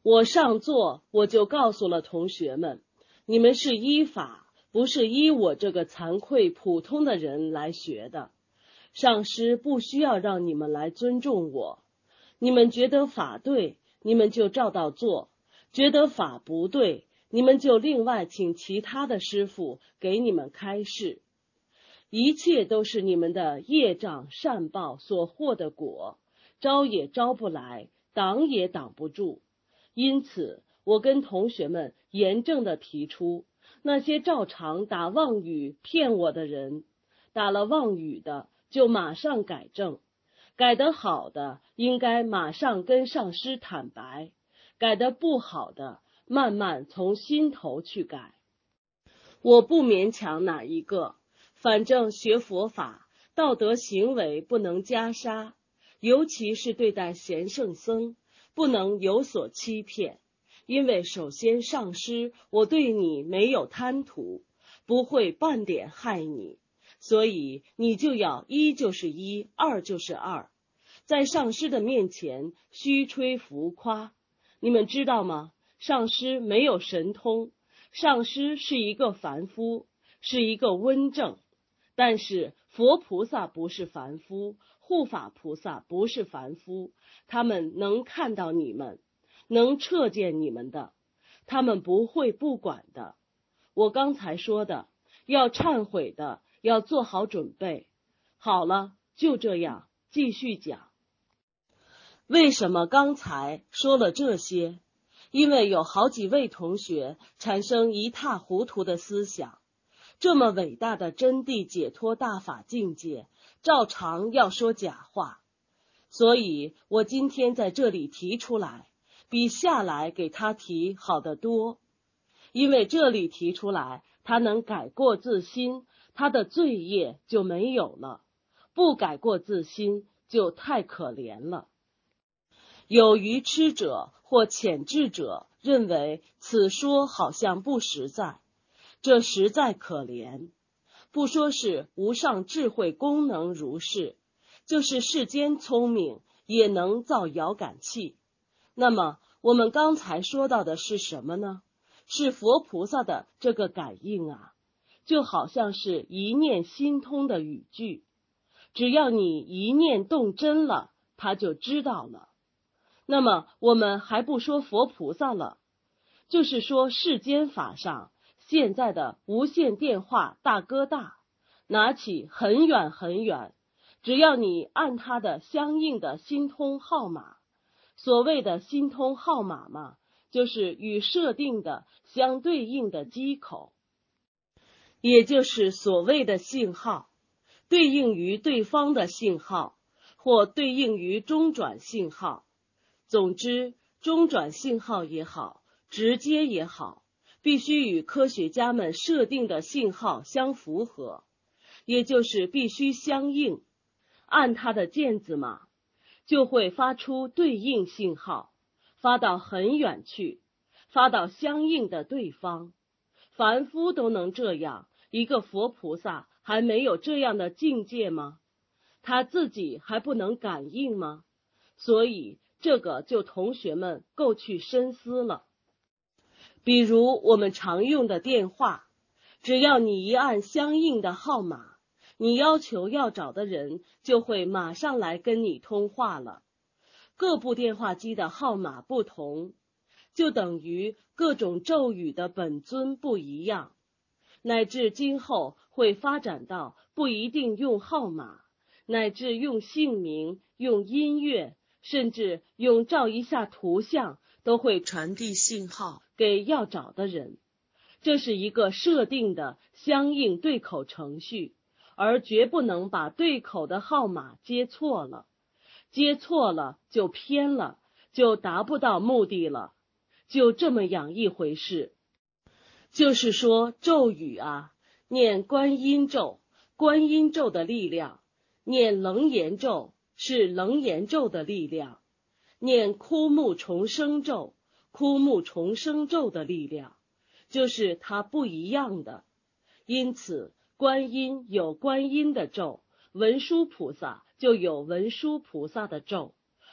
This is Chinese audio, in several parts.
我上座我就告诉了同学们，你们是依法，不是依我这个惭愧普通的人来学的。上师不需要让你们来尊重我，你们觉得法对，你们就照到做，觉得法不对，你们就另外请其他的师父给你们开示。一切都是你们的业障善报所获的果，招也招不来，挡也挡不住。因此我跟同学们严正地提出，那些照常打妄语骗我的人，打了妄语的就马上改正，改得好的应该马上跟上师坦白，改得不好的慢慢从心头去改。我不勉强哪一个，反正学佛法，道德行为不能加杀，尤其是对待贤圣僧，不能有所欺骗。因为首先上师，我对你没有贪图，不会半点害你，所以你就要一就是一，二就是二。在上师的面前虚吹浮夸，你们知道吗？上师没有神通，上师是一个凡夫，是一个温正。但是佛菩萨不是凡夫，护法菩萨不是凡夫，他们能看到你们，能彻见你们的，他们不会不管的。我刚才说的，要忏悔的，要做好准备。好了，就这样，继续讲。为什么刚才说了这些？因为有好几位同学产生一塌糊涂的思想，这么伟大的真谛解脱大法境界，照常要说假话。所以我今天在这里提出来，比下来给他提好得多。因为这里提出来，他能改过自新，他的罪业就没有了；不改过自新，就太可怜了。有愚痴者或浅智者认为此说好像不实在，这实在可怜。不说是无上智慧功能如是，就是世间聪明也能造遥感器。那么我们刚才说到的是什么呢？是佛菩萨的这个感应啊，就好像是一念心通的语句，只要你一念动真了，他就知道了。那么我们还不说佛菩萨了，就是说世间法上现在的无线电话大哥大，拿起很远很远，只要你按它的相应的心通号码，所谓的心通号码嘛，就是与设定的相对应的机口，也就是所谓的信号，对应于对方的信号，或对应于中转信号。总之，中转信号也好，直接也好，必须与科学家们设定的信号相符合，也就是必须相应。按它的键子码，就会发出对应信号，发到很远去，发到相应的对方。凡夫都能这样，一个佛菩萨还没有这样的境界吗？他自己还不能感应吗？所以这个就同学们够去深思了。比如我们常用的电话，只要你一按相应的号码，你要求要找的人就会马上来跟你通话了。各部电话机的号码不同，就等于各种咒语的本尊不一样，乃至今后会发展到不一定用号码，乃至用姓名、用音乐，甚至用照一下图像，都会传递信号给要找的人。这是一个设定的相应对口程序，而绝不能把对口的号码接错了，接错了就偏了，就达不到目的了，就这么样一回事。就是说咒语啊，念观音咒，观音咒的力量；念楞严咒是楞严咒的力量；念枯木重生咒，枯木重生咒的力量，就是它不一样的。因此观音有观音的咒，文殊菩萨就有文殊菩萨的咒，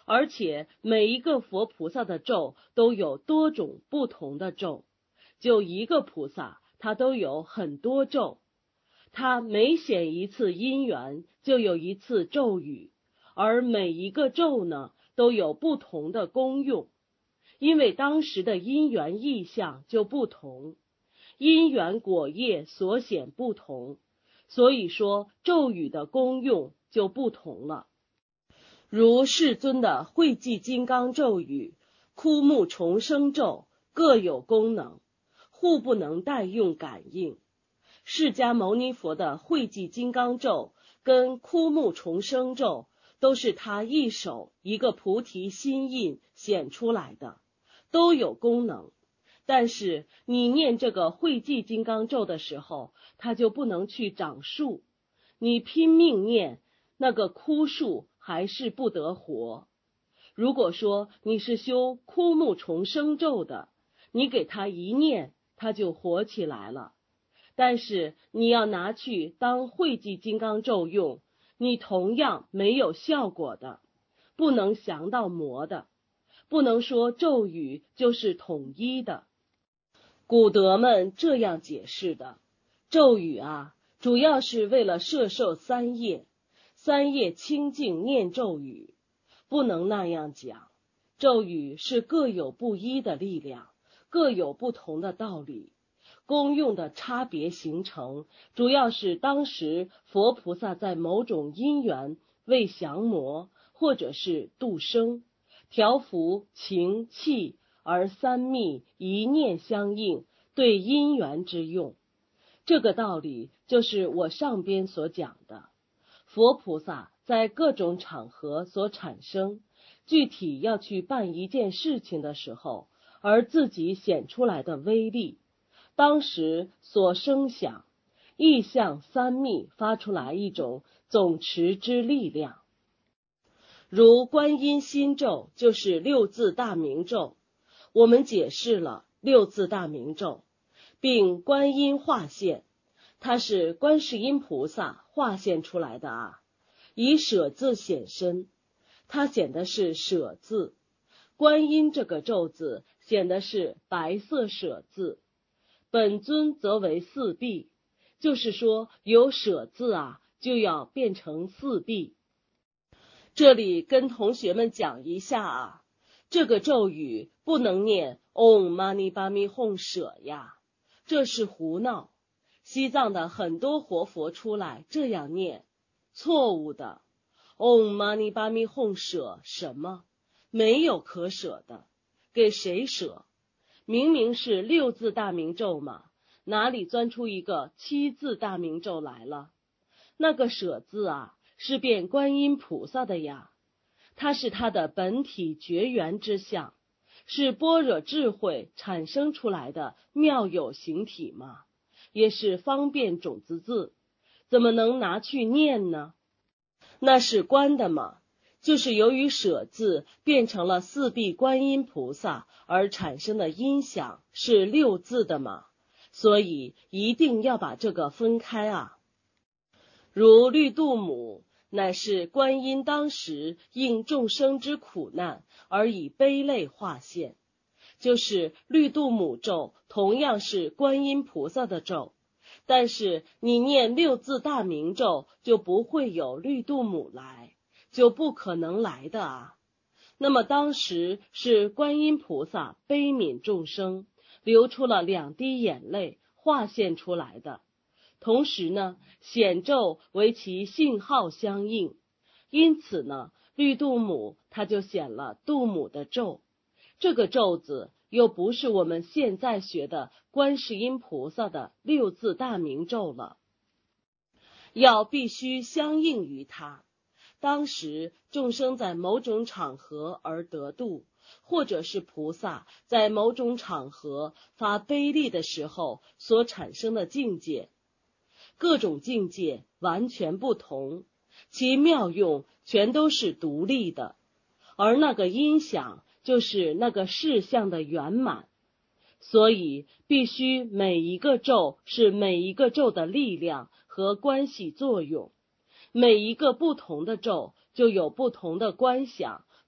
而且每一个佛菩萨的咒都有多种不同的咒，就一个菩萨他都有很多咒，他每显一次因缘就有一次咒语，而每一个咒呢都有不同的功用，因为当时的因缘意象就不同，因缘果业所显不同，所以说咒语的功用就不同了。如世尊的慧寂金刚咒语、枯木重生咒各有功能，互不能代用感应。释迦牟尼佛的慧寂金刚咒跟枯木重生咒都是他一手一个菩提心印显出来的，都有功能。但是你念这个慧寂金刚咒的时候，它就不能去长树，你拼命念，那个枯树还是不得活。如果说你是修枯木重生咒的，你给它一念，它就活起来了。但是你要拿去当慧寂金刚咒用，你同样没有效果的，不能降到魔的，不能说咒语就是统一的。古德们这样解释的，咒语啊，主要是为了摄受三业，三业清净念咒语，不能那样讲。咒语是各有不一的力量，各有不同的道理，功用的差别形成，主要是当时佛菩萨在某种因缘为降魔，或者是度生，调伏情气，而三密一念相应，对因缘之用。这个道理就是我上边所讲的，佛菩萨在各种场合所产生，具体要去办一件事情的时候，而自己显出来的威力，当时所生想意象三密发出来一种总持之力量。如观音心咒就是六字大明咒，我们解释了六字大明咒，并观音化现，它是观世音菩萨化现出来的啊，以舍字显身，它显的是舍字，观音这个咒字显的是白色舍字，本尊则为四臂，就是说有舍字啊，就要变成四臂。这里跟同学们讲一下啊，这个咒语不能念 Om Mani Padme Hum 舍呀，这是胡闹。西藏的很多活佛出来这样念，错误的。Om Mani Padme Hum 舍什么？没有可舍的，给谁舍？明明是六字大明咒嘛，哪里钻出一个七字大明咒来了？那个舍字啊，是变观音菩萨的呀，它是他的本体觉缘之相，是般若智慧产生出来的妙有形体嘛，也是方便种子字，怎么能拿去念呢？那是观的嘛，就是由于舍字变成了四臂观音菩萨而产生的音响是六字的嘛，所以一定要把这个分开啊。如绿度母，乃是观音当时应众生之苦难而以悲泪化现，就是绿度母咒同样是观音菩萨的咒，但是你念六字大明咒就不会有绿度母来，就不可能来的啊。那么当时是观音菩萨悲悯众生，流出了2滴眼泪化现出来的。同时呢，显咒为其信号相应，因此呢，绿度母它就显了度母的咒。这个咒字又不是我们现在学的观世音菩萨的六字大明咒了，要必须相应于它。当时众生在某种场合而得度，或者是菩萨在某种场合发悲力的时候所产生的境界，各种境界完全不同，其妙用全都是独立的，而那个音响就是那个事相的圆满，所以必须每一个咒是每一个咒的力量和关系作用，每一个不同的咒就有不同的观想，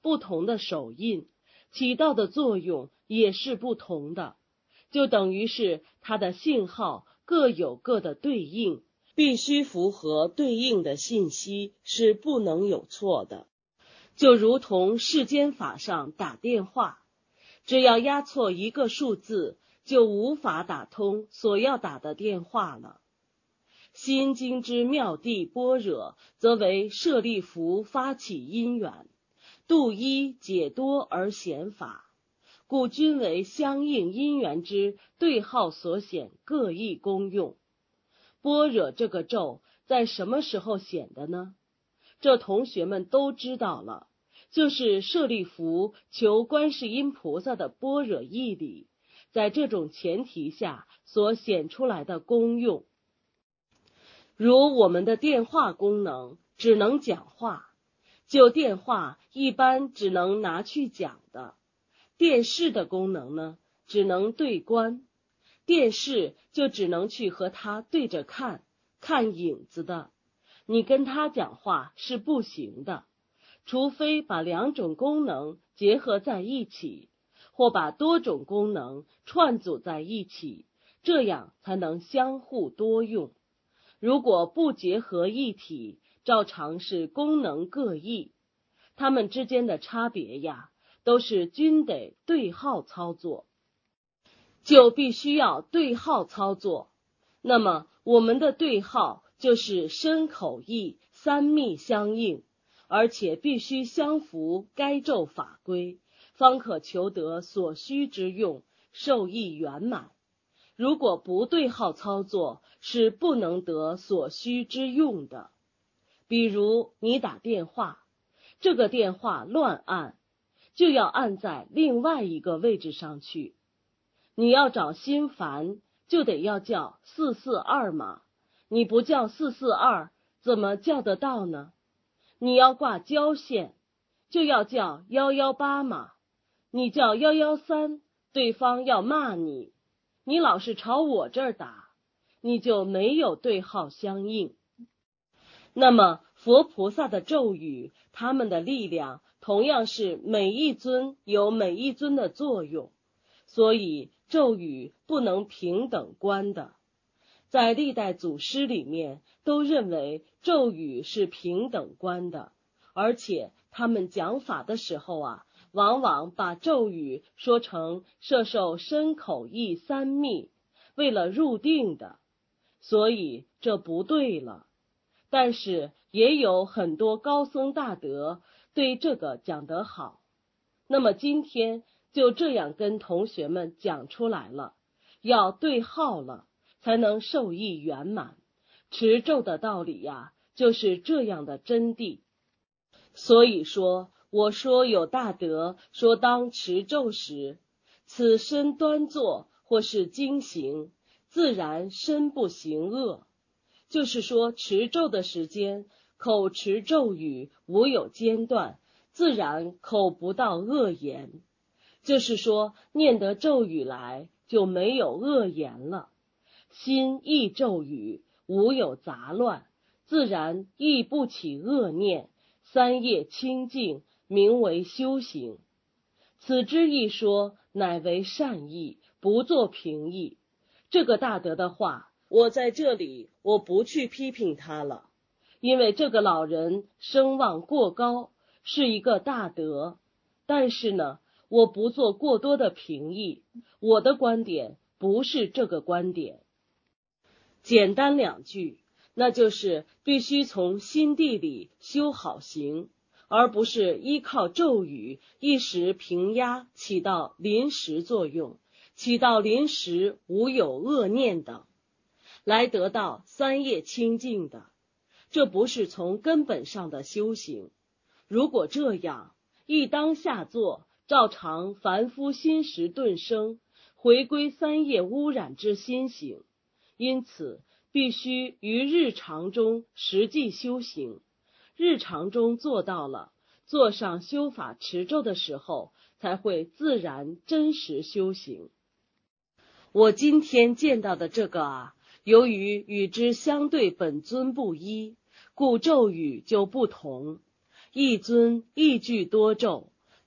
不同的手印，起到的作用也是不同的，就等于是它的信号各有各的对应，必须符合对应的信息，是不能有错的。就如同世间法上打电话，只要压错一个数字，就无法打通所要打的电话了。心经之妙谛般若，则为舍利弗发起因缘，度一解多而显法，故均为相应因缘之对号所显各异功用。般若这个咒在什么时候显的呢？这同学们都知道了，就是舍利弗求观世音菩萨的般若义理，在这种前提下所显出来的功用。如我们的电话功能只能讲话，就电话一般只能拿去讲的。电视的功能呢，只能对观，电视就只能去和它对着看，看影子的。你跟他讲话是不行的，除非把两种功能结合在一起，或把多种功能串组在一起，这样才能相互多用。如果不结合一体，照常是功能各异。它们之间的差别呀，都是均得对号操作，就必须要对号操作。那么我们的对号就是身口意三密相应，而且必须相符该咒法规，方可求得所需之用，受益圆满。如果不对号操作，是不能得所需之用的。比如你打电话，这个电话乱按，就要按在另外一个位置上去。你要找心烦，就得要叫442嘛，你不叫442，怎么叫得到呢？你要挂交线，就要叫118嘛，你叫113，对方要骂你。你老是朝我这儿打，你就没有对号相应。那么佛菩萨的咒语，他们的力量同样是每一尊有每一尊的作用，所以咒语不能平等观的。在历代祖师里面都认为咒语是平等观的，而且他们讲法的时候往往把咒语说成摄受身口意三密，为了入定的，所以这不对了。但是也有很多高僧大德对这个讲得好，那么今天就这样跟同学们讲出来了，要对号了，才能受益圆满。持咒的道理呀，就是这样的真谛。所以说，我说有大德说当持咒时，此身端坐或是经行，自然身不行恶。就是说持咒的时间，口持咒语无有间断，自然口不到恶言。就是说念得咒语来，就没有恶言了。心忆咒语，无有杂乱，自然亦不起恶念，三业清净，名为修行。此之一说，乃为善意，不作评议。这个大德的话，我在这里我不去批评他了，因为这个老人声望过高，是一个大德。但是呢，我不做过多的评议，我的观点不是这个观点。简单两句，那就是必须从心地里修好行，而不是依靠咒语一时平压，起到临时作用，起到临时无有恶念等，来得到三业清净的。这不是从根本上的修行。如果这样，一当下做，照常凡夫心识顿生，回归三业污染之心行。因此必须于日常中实际修行，日常中做到了，做上修法持咒的时候，才会自然真实修行。我今天见到的这个由于与之相对本尊不一，故咒语就不同。一尊一句多咒，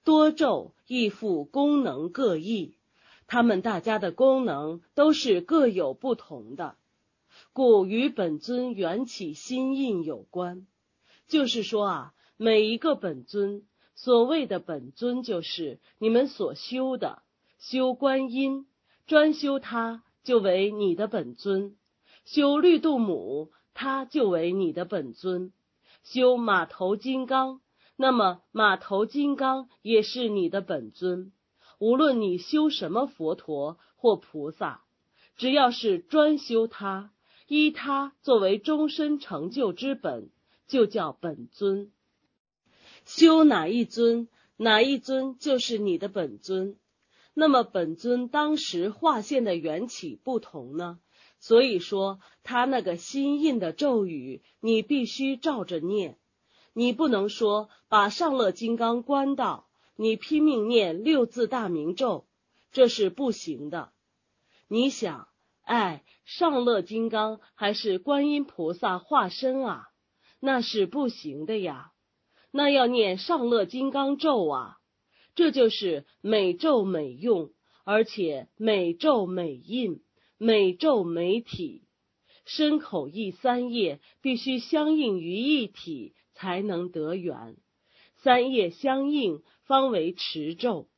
多咒亦复功能各异，它们大家的功能都是各有不同的，故与本尊缘起心印有关。就是说每一个本尊，所谓的本尊就是你们所修的，修观音，专修它就为你的本尊；修绿度母，它就为你的本尊；修马头金刚，那么马头金刚也是你的本尊。无论你修什么佛陀或菩萨，只要是专修它，依它作为终身成就之本，就叫本尊。修哪一尊，哪一尊就是你的本尊。那么本尊当时化现的缘起不同呢，所以说他那个心印的咒语你必须照着念。你不能说把上乐金刚关到，你拼命念6字大明咒，这是不行的。你想，上乐金刚还是观音菩萨化身啊，那是不行的呀。那要念上乐金刚咒啊，这就是每咒每用，而且每咒每印，每咒每体，身口意三业必须相应于一体，才能得缘。三业相应方为持咒。